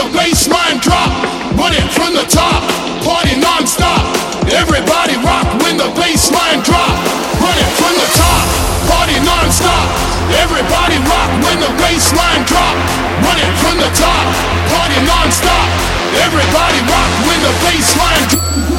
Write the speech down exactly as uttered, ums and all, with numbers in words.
baseline drop. Run it from the top, party non-stop. Everybody rock when the baseline drop. Run it from the top, party non-stop. Everybody rock when the baseline drop. Run it from the top, party non-stop. Everybody rock when the baseline drop.